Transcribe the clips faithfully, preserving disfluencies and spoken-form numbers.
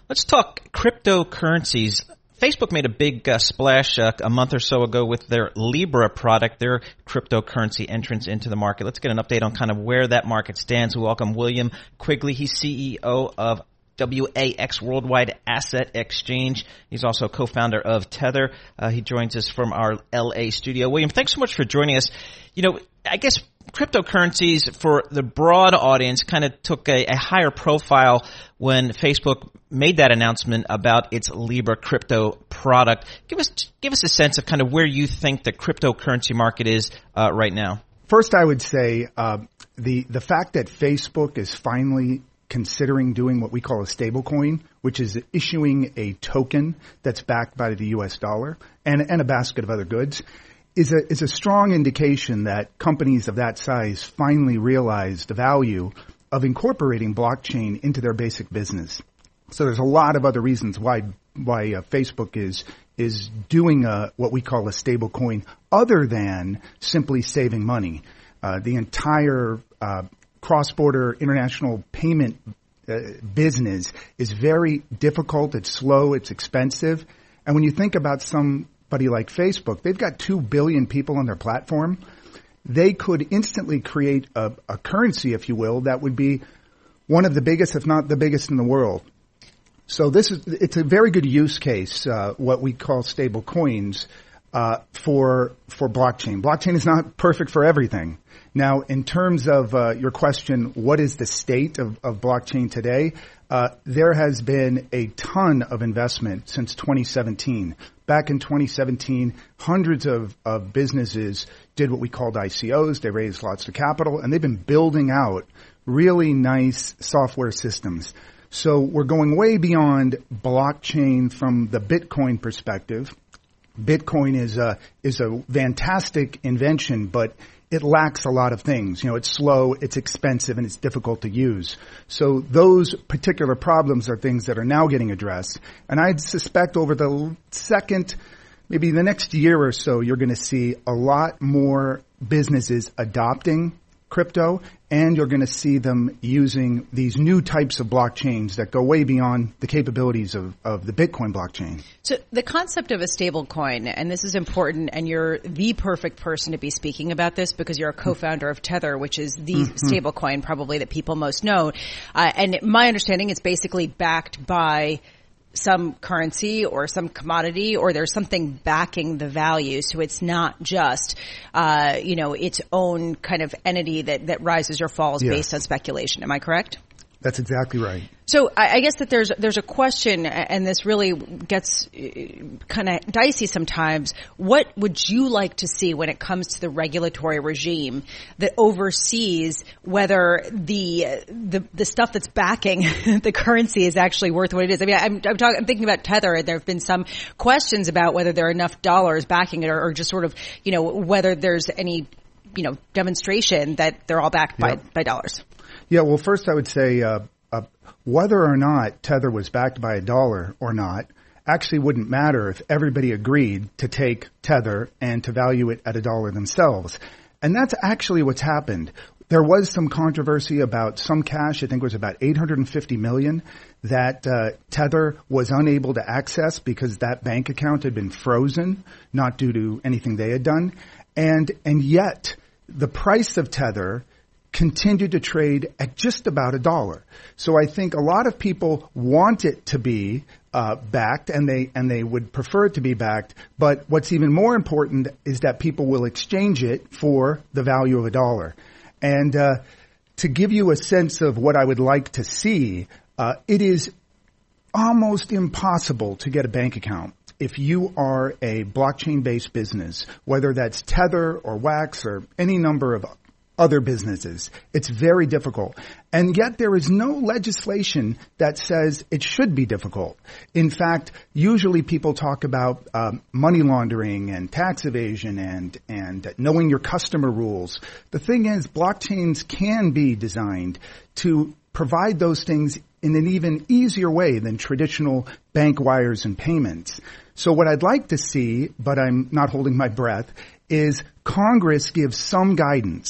Let's talk cryptocurrencies. Facebook made a big uh, splash uh, a month or so ago with their Libra product, their cryptocurrency entrance into the market. Let's get an update on kind of where that market stands. We welcome William Quigley. He's C E O of W A X Worldwide Asset Exchange. He's also co-founder of Tether. Uh, he joins us from our L A studio. William, thanks so much for joining us. You know, I guess cryptocurrencies for the broad audience kind of took a, a higher profile when Facebook made that announcement about its Libra crypto product. Give us give us a sense of kind of where you think the cryptocurrency market is uh, right now. First, I would say uh, the the fact that Facebook is finally considering doing what we call a stablecoin, which is issuing a token that's backed by the U S dollar and, and a basket of other goods, is a is a strong indication that companies of that size finally realize the value of incorporating blockchain into their basic business. So there's a lot of other reasons why why uh, Facebook is is doing a, what we call a stablecoin, other than simply saving money. Uh, the entire uh, cross-border international payment uh, business is very difficult. It's slow. It's expensive. And when you think about somebody like Facebook, they've got two billion people on their platform. They could instantly create a, a currency, if you will, that would be one of the biggest, if not the biggest in the world. So this is, it's a very good use case, uh, what we call stable coins, uh, for, for blockchain. Blockchain is not perfect for everything. Now, in terms of uh, your question, what is the state of, of blockchain today? Uh, there has been a ton of investment since twenty seventeen. Back in twenty seventeen, hundreds of, of businesses did what we called I C Os. They raised lots of capital, and they've been building out really nice software systems. So we're going way beyond blockchain from the Bitcoin perspective. Bitcoin is a, is a fantastic invention, but it lacks a lot of things. You know, it's slow, it's expensive, and it's difficult to use. So those particular problems are things that are now getting addressed. And I'd suspect over the second, maybe the next year or so, you're going to see a lot more businesses adopting crypto, and you're going to see them using these new types of blockchains that go way beyond the capabilities of, of the Bitcoin blockchain. So the concept of a stable coin, and this is important, and you're the perfect person to be speaking about this because you're a co-founder of Tether, which is the mm-hmm. stable coin probably that people most know. Uh, and my understanding, it's basically backed by some currency or some commodity, or there's something backing the value. So it's not just, uh, you know, its own kind of entity that, that rises or falls yes. based on speculation. Am I correct? That's exactly right. So I, I guess that there's there's a question, and this really gets kind of dicey sometimes. What would you like to see when it comes to the regulatory regime that oversees whether the the, the stuff that's backing the currency is actually worth what it is? I mean, I'm I'm, talking, I'm thinking about Tether, and there have been some questions about whether there are enough dollars backing it, or, or just sort of, you know, whether there's any, you know, demonstration that they're all backed yep. by by dollars. Yeah, well, first I would say uh, uh, whether or not Tether was backed by a dollar or not actually wouldn't matter if everybody agreed to take Tether and to value it at a dollar themselves. And that's actually what's happened. There was some controversy about some cash, I think it was about eight hundred fifty million dollars, that uh, Tether was unable to access because that bank account had been frozen, not due to anything they had done. And and yet the price of Tether continued to trade at just about a dollar. So I think a lot of people want it to be uh, backed, and they and they would prefer it to be backed. But what's even more important is that people will exchange it for the value of a dollar. And uh, to give you a sense of what I would like to see, uh, it is almost impossible to get a bank account if you are a blockchain-based business, whether that's Tether or Wax or any number of other businesses. It's very difficult. And yet there is no legislation that says it should be difficult. In fact, usually people talk about um, money laundering and tax evasion and, and knowing your customer rules. The thing is, blockchains can be designed to provide those things in an even easier way than traditional bank wires and payments. So what I'd like to see, but I'm not holding my breath, is Congress give some guidance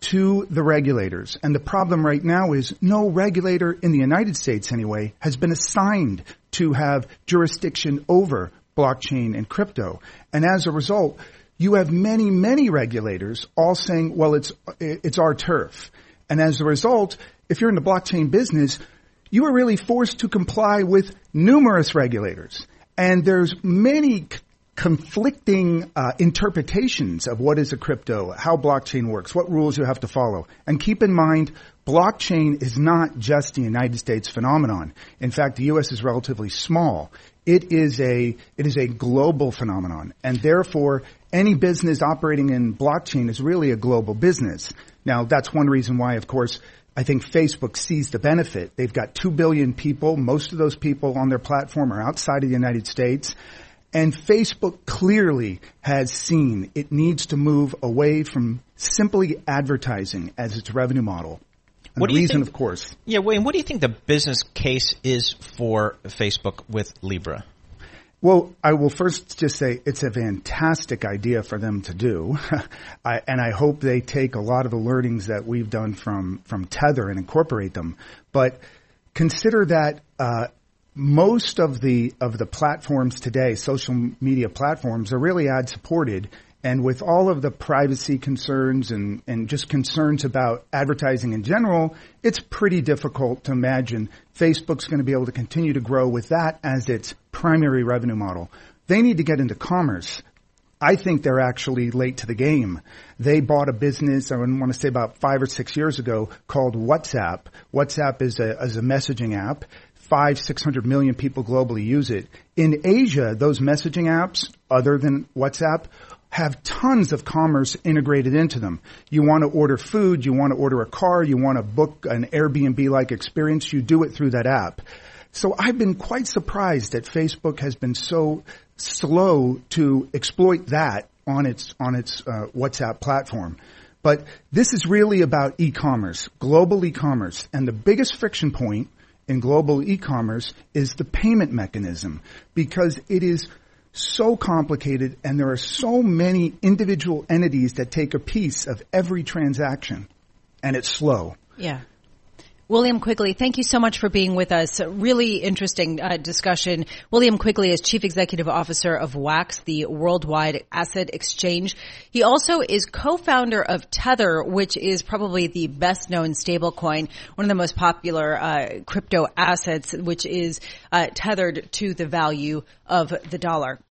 to the regulators. And the problem right now is no regulator in the United States anyway has been assigned to have jurisdiction over blockchain and crypto. And as a result, you have many, many regulators all saying, well, it's, it's our turf. And as a result, if you're in the blockchain business, you are really forced to comply with numerous regulators. And there's many c- conflicting uh, interpretations of what is a crypto, how blockchain works, what rules you have to follow. And keep in mind, blockchain is not just a United States phenomenon. In fact, the U S is relatively small. It is a, it is a global phenomenon. And therefore, any business operating in blockchain is really a global business. Now, that's one reason why, of course, I think Facebook sees the benefit. They've got two billion people. Most of those people on their platform are outside of the United States. And Facebook clearly has seen it needs to move away from simply advertising as its revenue model. And what the do you reason, think, of course. Yeah, William, what do you think the business case is for Facebook with Libra? Well, I will first just say it's a fantastic idea for them to do. I, and I hope they take a lot of the learnings that we've done from, from Tether and incorporate them. But consider that, uh, most of the, of the platforms today, social media platforms, are really ad supported. And with all of the privacy concerns and, and just concerns about advertising in general, it's pretty difficult to imagine Facebook's going to be able to continue to grow with that as its primary revenue model. They need to get into commerce. I think they're actually late to the game. They bought a business, I want to say about five or six years ago, called WhatsApp. WhatsApp is a, is a messaging app. Five, six hundred million people globally use it. In Asia, those messaging apps, other than WhatsApp, have tons of commerce integrated into them. You want to order food, you want to order a car, you want to book an Airbnb-like experience, you do it through that app. So I've been quite surprised that Facebook has been so slow to exploit that on its, on its uh, WhatsApp platform. But this is really about e-commerce, global e-commerce. And the biggest friction point in global e-commerce is the payment mechanism, because it is so complicated and there are so many individual entities that take a piece of every transaction, and it's slow. Yeah. William Quigley, thank you so much for being with us. A really interesting uh, discussion. William Quigley is Chief Executive Officer of WAX, the Worldwide Asset Exchange. He also is co-founder of Tether, which is probably the best-known stablecoin, one of the most popular uh, crypto assets, which is uh, tethered to the value of the dollar.